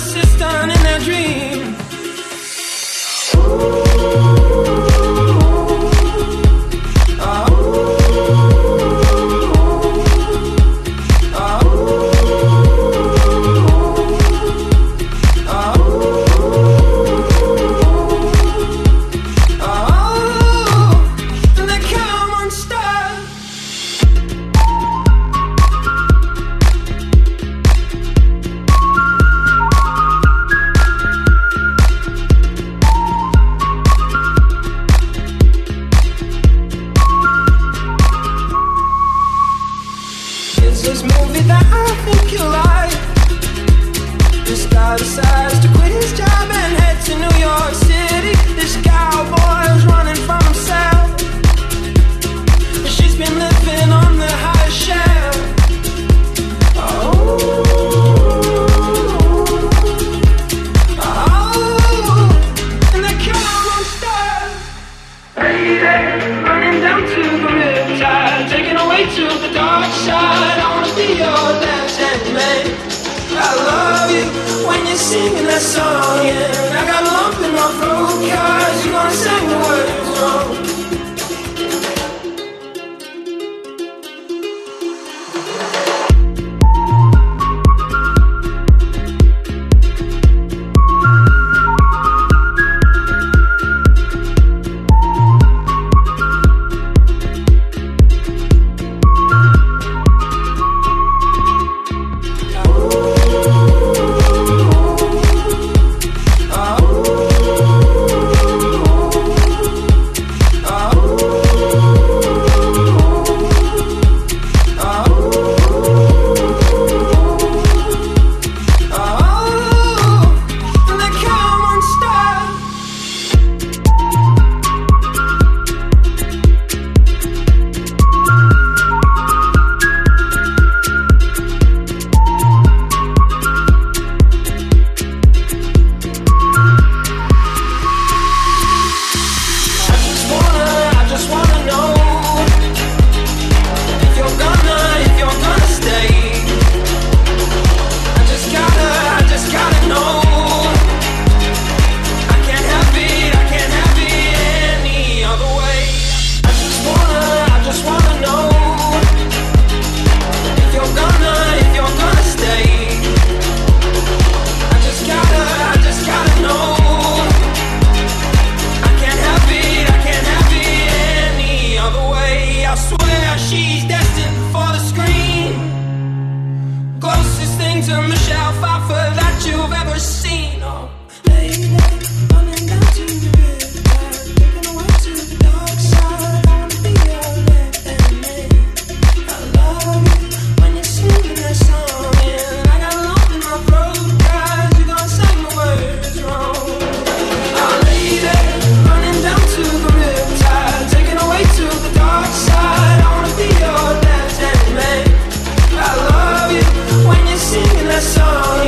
assistant in their dream. This movie that I think you like. This guy decides to quit his job and head to New York City. This cowboy's running from himself. She's been living on the high shelf. And the car won't stop. Lady, running down to the riptide, taken away to the dark side. I wanna be your left-hand man. I love you when you're singing that song, and I got a lump in my throat 'cause you're gonna sing the words wrong. She's destined for the screen. Closest thing to Michelle Pfeiffer that you've ever seen. Oh, lady, running down to the riptide, taking away to the dark side. I wanna be your left-hand man. I love you when you're singing that song, and I got a lump in my throat 'cause you're gonna sing the words wrong. Oh, lady, running down to the riptide, taking away to the dark side. I wanna be your left-hand man. I love you when you're singing that song.